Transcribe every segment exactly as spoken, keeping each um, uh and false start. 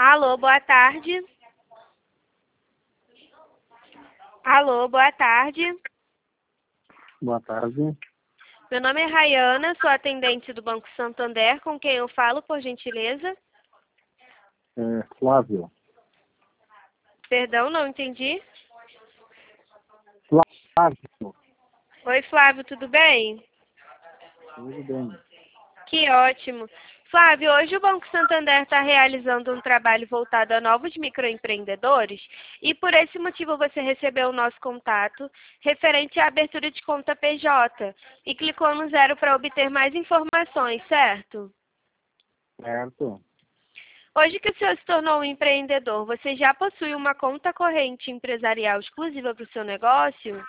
Alô, boa tarde. Alô, boa tarde. Boa tarde. Meu nome é Rayana, sou atendente do Banco Santander, com quem eu falo, por gentileza? É, Flávio. Perdão, não entendi. Flávio. Oi, Flávio, tudo bem? Tudo bem. Que ótimo. Flávio, hoje o Banco Santander está realizando um trabalho voltado a novos microempreendedores e por esse motivo você recebeu o nosso contato referente à abertura de conta P J e clicou no zero para obter mais informações, certo? Certo. Hoje que o senhor se tornou um empreendedor, você já possui uma conta corrente empresarial exclusiva para o seu negócio?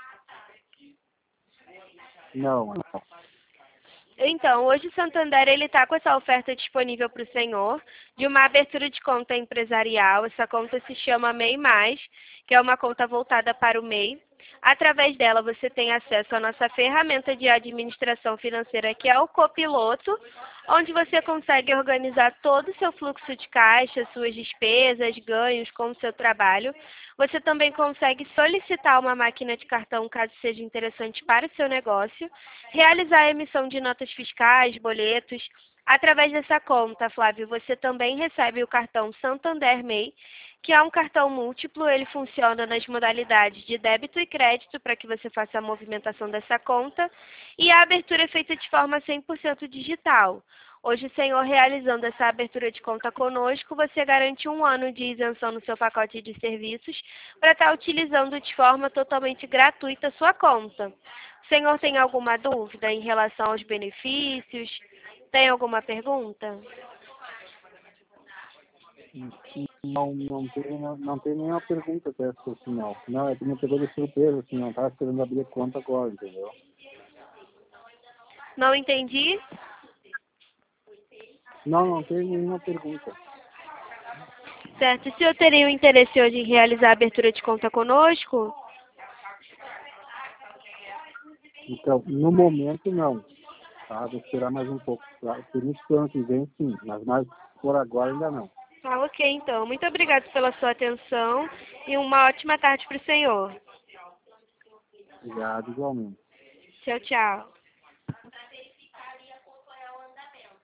Não, não. Então, hoje o Santander ele está com essa oferta disponível para o senhor de uma abertura de conta empresarial. Essa conta se chama MEI Mais, que é uma conta voltada para o MEI. Através dela você tem acesso à nossa ferramenta de administração financeira, que é o Copiloto, onde você consegue organizar todo o seu fluxo de caixa, suas despesas, ganhos com o seu trabalho. Você também consegue solicitar uma máquina de cartão, caso seja interessante para o seu negócio, realizar a emissão de notas fiscais, boletos. Através dessa conta, Flávio, você também recebe o cartão Santander MEI, que é um cartão múltiplo. Ele funciona nas modalidades de débito e crédito para que você faça a movimentação dessa conta, e a abertura é feita de forma cem por cento digital. Hoje, o senhor realizando essa abertura de conta conosco, você garante um ano de isenção no seu pacote de serviços para estar utilizando de forma totalmente gratuita a sua conta. O senhor tem alguma dúvida em relação aos benefícios? Tem alguma pergunta? Não, não tem, não, não tem nenhuma pergunta até essa final. Não, é que me pegou de surpresa, assim, não estava esperando abrir a conta agora, entendeu? Não entendi? Não, não tem nenhuma pergunta. Certo. E o senhor teria o interesse hoje em realizar a abertura de conta conosco? Então, no momento não. Tá? Vou esperar mais um pouco. Tá? Por isso que ano que vem sim, mas mais por agora ainda não. Ah, ok, então. Muito obrigada pela sua atenção e uma ótima tarde para o senhor. Obrigado, igualmente. Tchau, tchau.